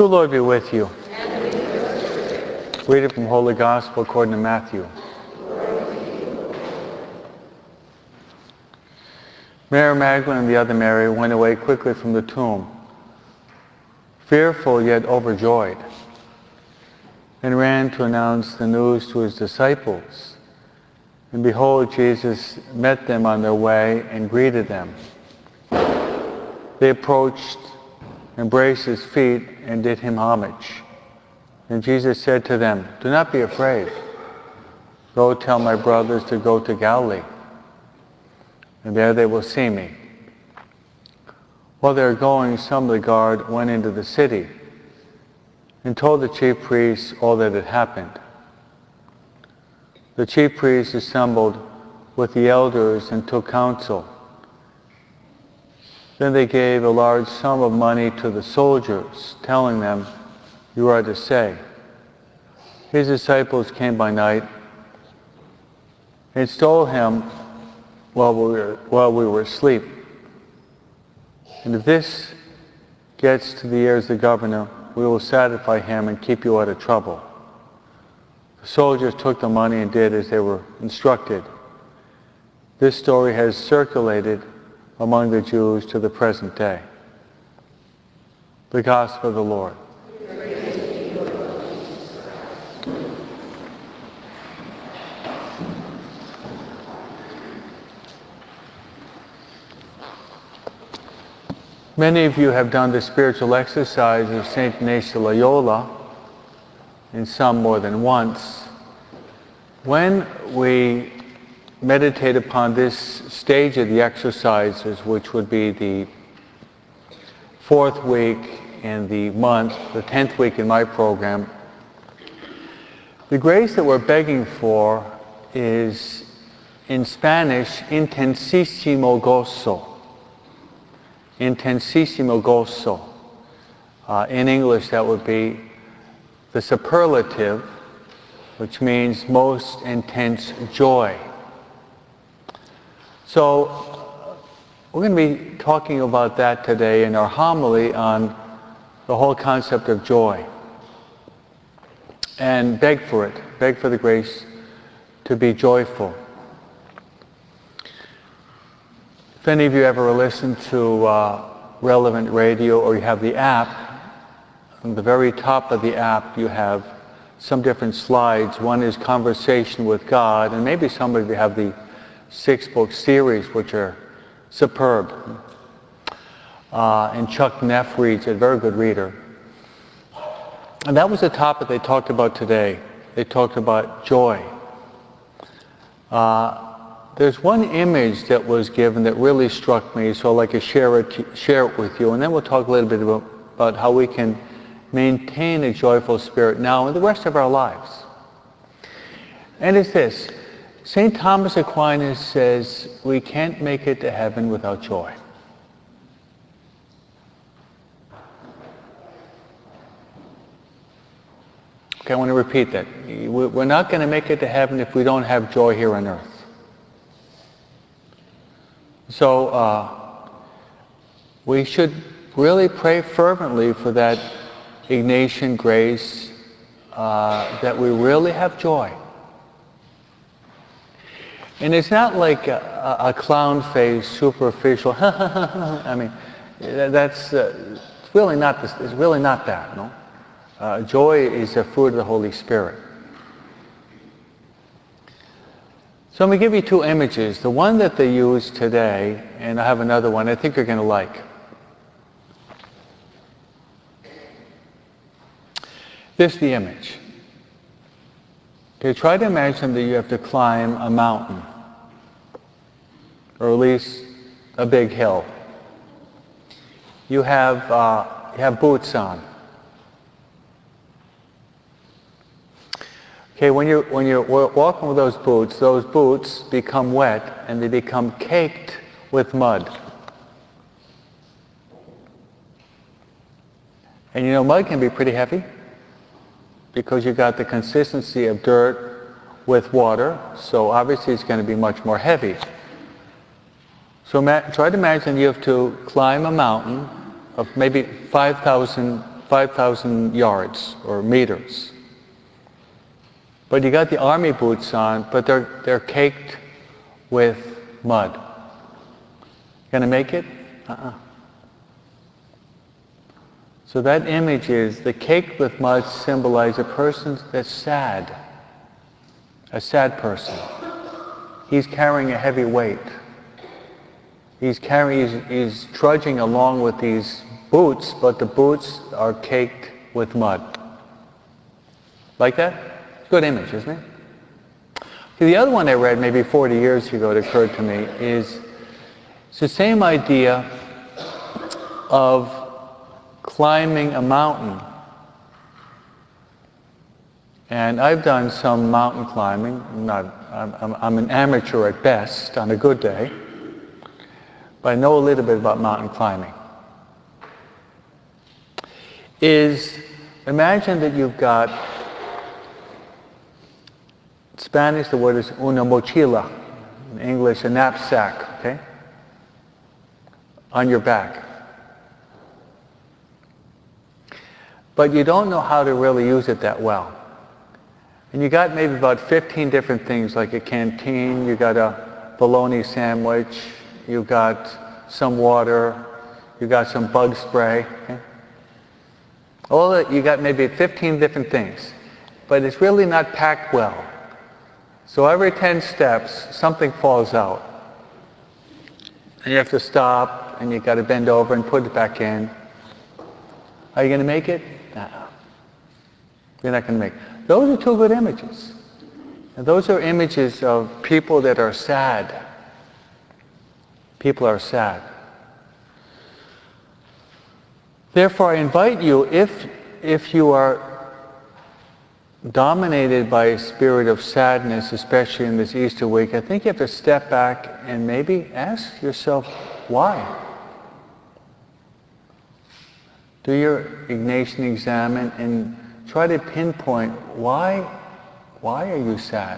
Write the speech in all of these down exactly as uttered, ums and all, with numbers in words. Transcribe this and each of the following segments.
The Lord be with you. Reading from Holy Gospel according to Matthew. Mary Magdalene and the other Mary went away quickly from the tomb, fearful yet overjoyed, and ran to announce the news to his disciples. And behold, Jesus met them on their way and greeted them. They approached, embraced his feet, and did him homage. And Jesus said to them, "Do not be afraid. Go tell my brothers to go to Galilee, and there they will see me." While they were going, some of the guard went into the city and told the chief priests all that had happened. The chief priests assembled with the elders and took counsel. Then they gave a large sum of money to the soldiers, telling them, "You are to say, his disciples came by night and stole him while we were, while we were asleep. And if this gets to the ears of the governor, we will satisfy him and keep you out of trouble." The soldiers took the money and did as they were instructed. This story has circulated among the Jews to the present day. The Gospel of the Lord. Many of you have done the spiritual exercise of Saint Ignatius of Loyola, and some more than once. When we meditate upon this stage of the exercises, which would be the fourth week in the month, the tenth week in my program, the grace that we're begging for is, in Spanish, intensísimo gozo. Intensísimo gozo. Uh, in English, that would be the superlative, which means most intense joy. So we're going to be talking about that today in our homily on the whole concept of joy. And beg for it. Beg for the grace to be joyful. If any of you ever listen to uh, Relevant Radio, or you have the app, on the very top of the app you have some different slides. One is Conversation with God, and maybe some of you have the six-book series, which are superb. Uh, and Chuck Neff reads it, very good reader. And that was the topic they talked about today. They talked about joy. Uh, there's one image that was given that really struck me, so I'd like to share it, share it with you, and then we'll talk a little bit about, about how we can maintain a joyful spirit now and the rest of our lives. And it's this: Saint Thomas Aquinas says we can't make it to heaven without joy. Okay, I want to repeat that. We're not going to make it to heaven if we don't have joy here on earth. So uh, we should really pray fervently for that Ignatian grace, uh, that we really have joy. And it's not like a, a clown-faced, superficial, I mean, that's uh, it's really not this, it's really not that, no? Uh, joy is a fruit of the Holy Spirit. So I'm going to give you two images. The one that they use today, and I have another one I think you're going to like. This is the image. Okay, try to imagine that you have to climb a mountain, or at least a big hill. You have, uh, you have boots on. Okay, when you're, when you're walking with those boots, those boots become wet and they become caked with mud. And you know, mud can be pretty heavy, because you've got the consistency of dirt with water, so obviously it's going to be much more heavy. So try to imagine you have to climb a mountain of maybe five thousand five thousand yards or meters. But you got the army boots on, but they're, they're caked with mud. Gonna make it? Uh-uh. So that image is, the caked with mud symbolizes a person that's sad. A sad person. He's carrying a heavy weight. He's carrying, he's, he's trudging along with these boots, but the boots are caked with mud. Like that? Good image, isn't it? Okay, the other one I read maybe forty years ago, it occurred to me, is it's the same idea of climbing a mountain. And I've done some mountain climbing. I'm, not, I'm, I'm, I'm an amateur at best on a good day, but I know a little bit about mountain climbing. Is, imagine that you've got, in Spanish the word is una mochila, in English a knapsack, okay, on your back. But you don't know how to really use it that well. And you got maybe about fifteen different things, like a canteen, you got a bologna sandwich, you got some water, you got some bug spray. Okay? All that, you got maybe fifteen different things, but it's really not packed well. So every ten steps, something falls out. And you have to stop, and you got to bend over and put it back in. Are you going to make it? No. You're not going to make it. Those are two good images. And those are images of people that are sad. People are sad. Therefore, I invite you, if, if you are dominated by a spirit of sadness, especially in this Easter week, I think you have to step back and maybe ask yourself, why? Do your Ignatian examen and try to pinpoint why, why are you sad?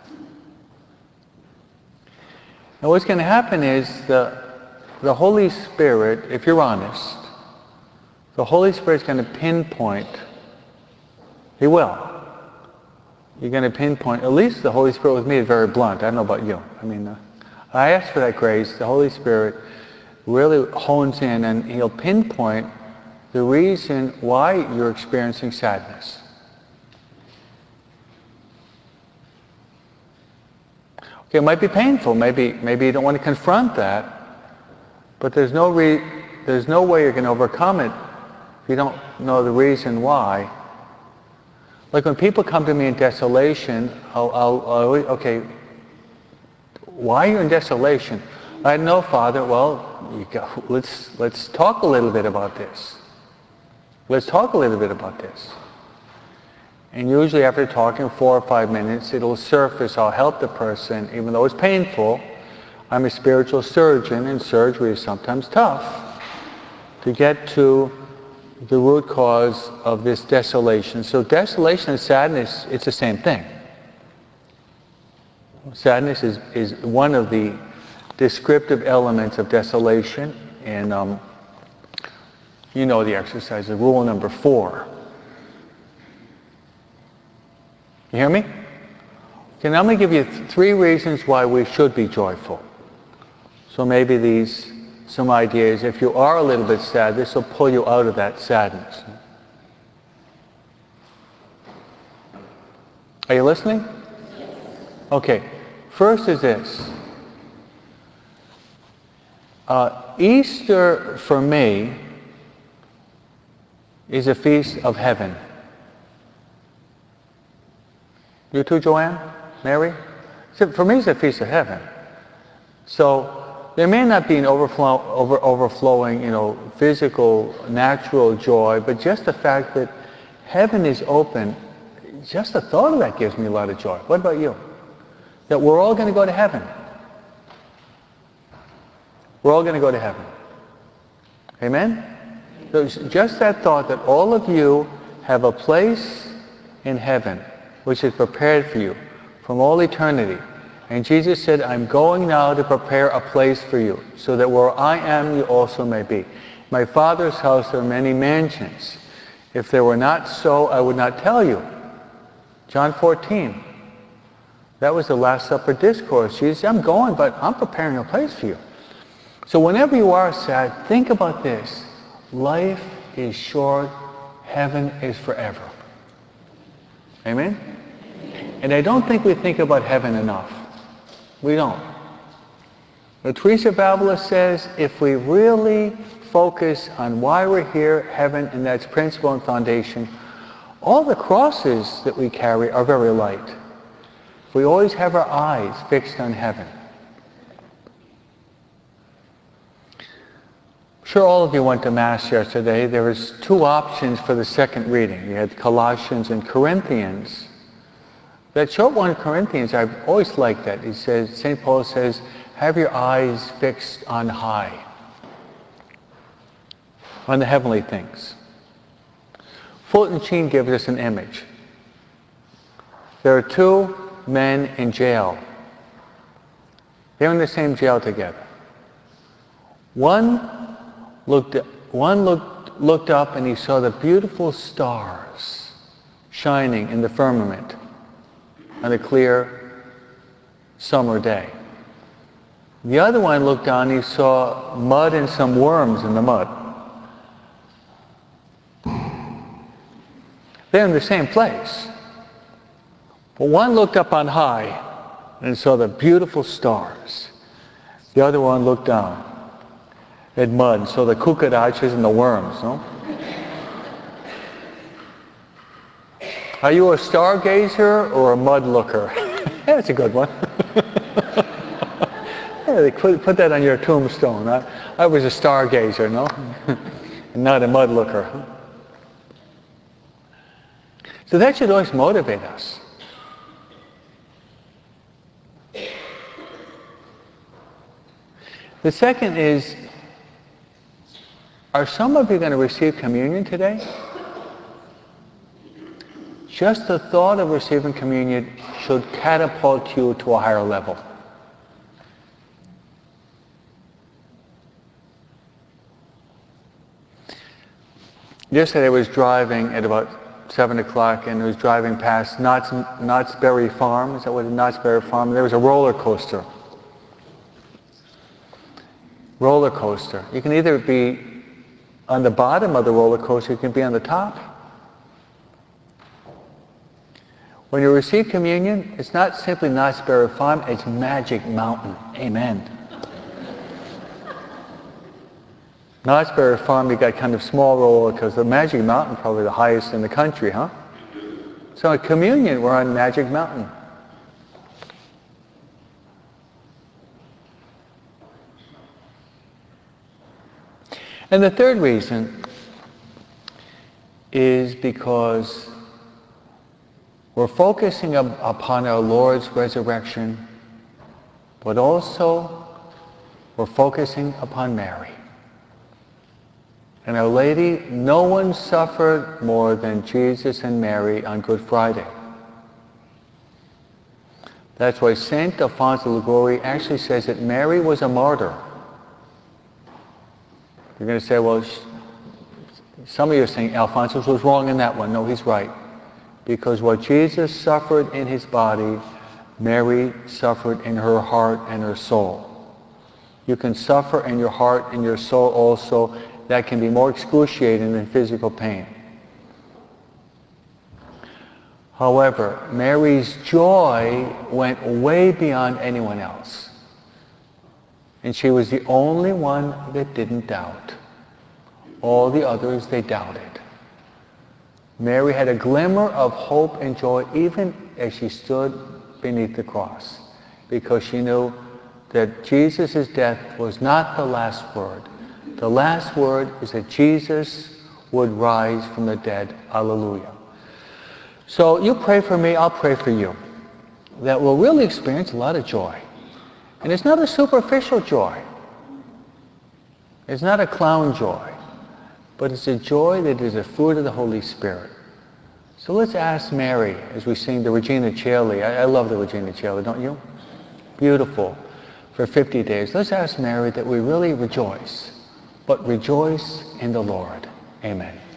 Now what's going to happen is the, the Holy Spirit, if you're honest, the Holy Spirit's going to pinpoint, He will. You're going to pinpoint, at least the Holy Spirit with me is very blunt. I don't know about you. I mean, uh, I ask for that grace. The Holy Spirit really hones in and He'll pinpoint the reason why you're experiencing sadness. Okay, it might be painful. Maybe, maybe you don't want to confront that, but there's no re- there's no way you're going to overcome it if you don't know the reason why. Like when people come to me in desolation, I'll, I'll, I'll okay, why are you in desolation? I know, Father. Well, you go, let's let's talk a little bit about this. Let's talk a little bit about this. And usually after talking four or five minutes, it'll surface. I'll help the person, even though it's painful. I'm a spiritual surgeon, and surgery is sometimes tough to get to the root cause of this desolation. So desolation and sadness, it's the same thing. Sadness is, is one of the descriptive elements of desolation, and um, you know the exercise, the rule number four. You hear me? Okay, now I'm going to give you th- three reasons why we should be joyful. So maybe these, some ideas, if you are a little bit sad, this will pull you out of that sadness. Are you listening? Okay, first is this. Uh, Easter, for me, is a feast of heaven. You too, Joanne? Mary? So for me, it's a feast of heaven. So there may not be an overflow, over, overflowing, you know, physical, natural joy, but just the fact that heaven is open, just the thought of that gives me a lot of joy. What about you? That we're all going to go to heaven. We're all going to go to heaven. Amen? So just that thought that all of you have a place in heaven which is prepared for you from all eternity. And Jesus said, I'm going now to prepare a place for you, so that where I am, you also may be. My Father's house there are many mansions. If they were not so, I would not tell you. John fourteen. That was the Last Supper discourse. Jesus said, I'm going, but I'm preparing a place for you. So whenever you are sad, think about this. Life is short. Heaven is forever. Amen? And I don't think we think about heaven enough. We don't. But Teresa of Avila says, if we really focus on why we're here, heaven, and that's principle and foundation, all the crosses that we carry are very light. If we always have our eyes fixed on heaven. I'm sure all of you went to Mass yesterday. There was two options for the second reading. You had Colossians and Corinthians. That short one in Corinthians, I've always liked that. He says, Saint Paul says, have your eyes fixed on high, on the heavenly things. Fulton Sheen gives us an image. There are two men in jail. They're in the same jail together. One looked, one looked, looked up and he saw the beautiful stars shining in the firmament on a clear summer day. The other one looked down and he saw mud and some worms in the mud. They're in the same place. But one looked up on high and saw the beautiful stars. The other one looked down at mud and saw the cucarachas and the worms. No? Are you a stargazer or a mud looker? That's a good one. Yeah, they put, put that on your tombstone. I, I was a stargazer, no? And not a mud looker. So that should always motivate us. The second is, are some of you going to receive communion today? Just the thought of receiving communion should catapult you to a higher level. Yesterday I was driving at about seven o'clock and I was driving past Knott's, Knott's Berry Farm. Is that what it is? Knott's Berry Farm. There was a roller coaster. Roller coaster. You can either be on the bottom of the roller coaster, you can be on the top. When you receive communion, it's not simply Knott's Berry Farm, it's Magic Mountain. Amen. Knott's Berry Farm, you got kind of small roller coaster. The Magic Mountain, probably the highest in the country, huh? So at communion, we're on Magic Mountain. And the third reason is because we're focusing up upon our Lord's resurrection, but also we're focusing upon Mary. And Our Lady, no one suffered more than Jesus and Mary on Good Friday. That's why Saint Alfonso Liguori actually says that Mary was a martyr. You're going to say, well, some of you are saying Alfonso was wrong in that one. No, he's right. Because what Jesus suffered in his body, Mary suffered in her heart and her soul. You can suffer in your heart and your soul also. That can be more excruciating than physical pain. However, Mary's joy went way beyond anyone else. And she was the only one that didn't doubt. All the others, they doubted. Mary had a glimmer of hope and joy even as she stood beneath the cross, because she knew that Jesus' death was not the last word. The last word is that Jesus would rise from the dead. Alleluia. So you pray for me, I'll pray for you, that we'll really experience a lot of joy. And it's not a superficial joy. It's not a clown joy. But it's a joy that is a fruit of the Holy Spirit. So let's ask Mary as we sing the Regina Caeli. I, I love the Regina Caeli, don't you? Beautiful. For fifty days. Let's ask Mary that we really rejoice. But rejoice in the Lord. Amen.